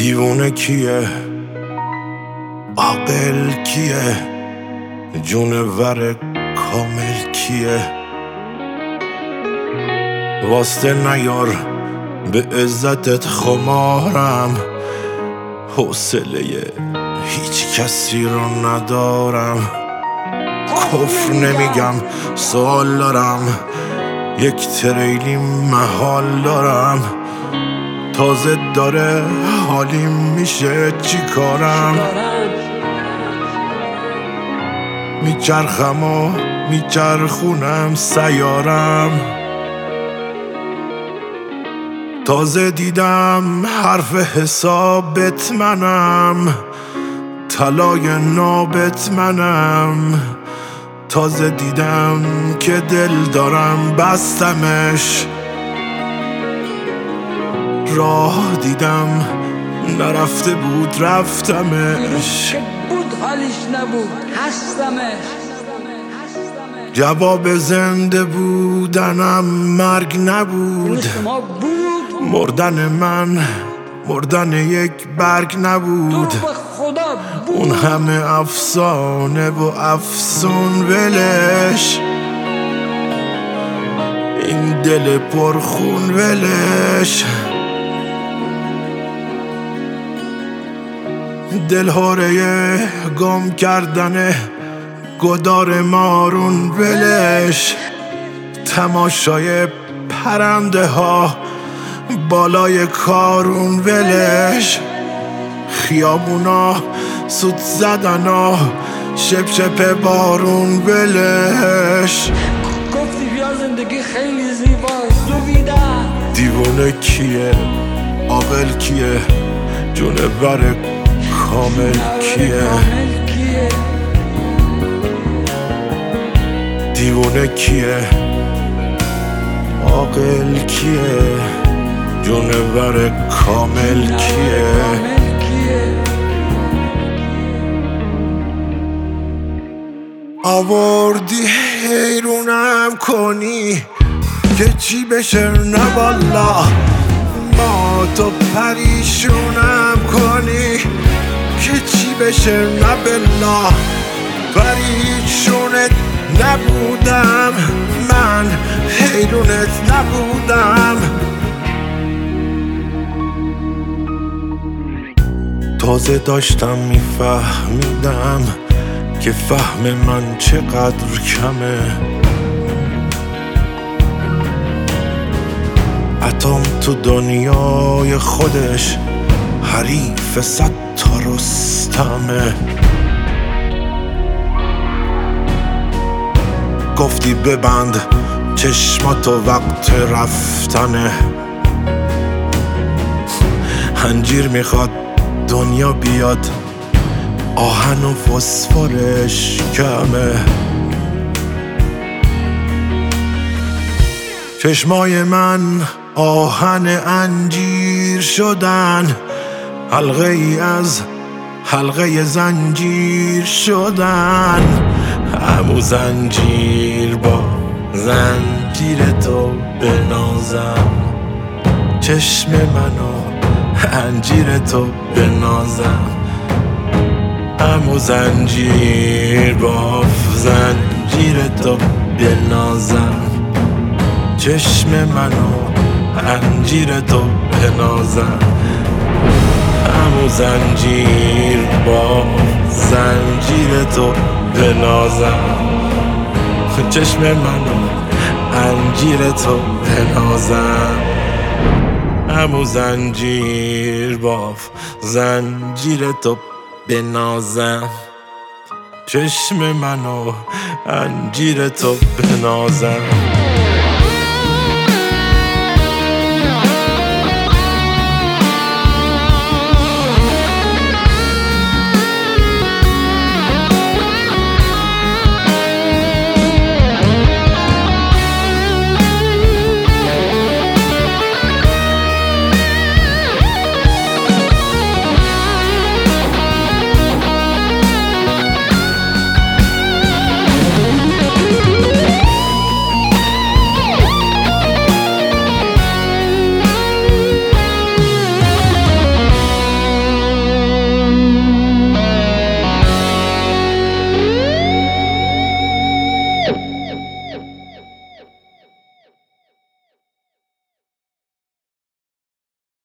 دیوونه کیه، عاقل کیه، جونور کامل کیه؟ واسطه نیار به عزتت خمارم، حوصله هیچ کسی رو ندارم. کفر نمیگم سوال دارم، یک تریلی محال دارم. تازه داره حالیم میشه چی کارم؟ میچرخم و میچرخونم سیارم. تازه دیدم حرف حسابت منم، طلای نابت منم. تازه دیدم که دل دارم بستمش، راه دیدم نرفته بود رفتمش. بود حالیش نبود هستمش. جواب زنده بودنم مرگ نبود، مردن من مردن یک برگ نبود. اون همه افسانه و افسون ولش، این دل پرخون ولش. دلهوره گم کردن گدار مارون ولش، تماشای پرنده ها بالای کارون ولش. خیابونا سوت زدنا شپ شپ بارون ولش. گفتی بیا زندگی خیلی زیباست دویدن. دیوونه کیه، عاقل کیه، جونور کامل کیه؟ دیوونه کیه، عاقل کیه، جونور کامل کیه؟ آوردی حیرونم کنی که چی بشه نه والا، ما تو پریشونم کنی که چی بشه نه بلا. پریشونت نبودم من، حیرونت نبودم. تازه داشتم میفهمیدم که فهم من چقدر کمه. اتم تو دنیای خودش حریف 100 تا رستمه. گفتی ببند چشماتو وقت رفتنه، انجیر میخواد دنیا بیاد آهن و فسفرش کمه. چشمای من آهن انجیر شدن، حلقه ای از حلقه زنجیر شدن. همو زنجیر با زنجیر تو بنازم، چشم منو انجیر تو بنازم. همو زنجیر با زنجیر تو بنازم، چشم منو انجیر تو بنازم. همو زنجیر با زنجیر تو بنازم، چشم منو انجیر تو بنازم. همو زنجیر با زنجیر تو بنازم، چشم منو انجیر تو بنازم.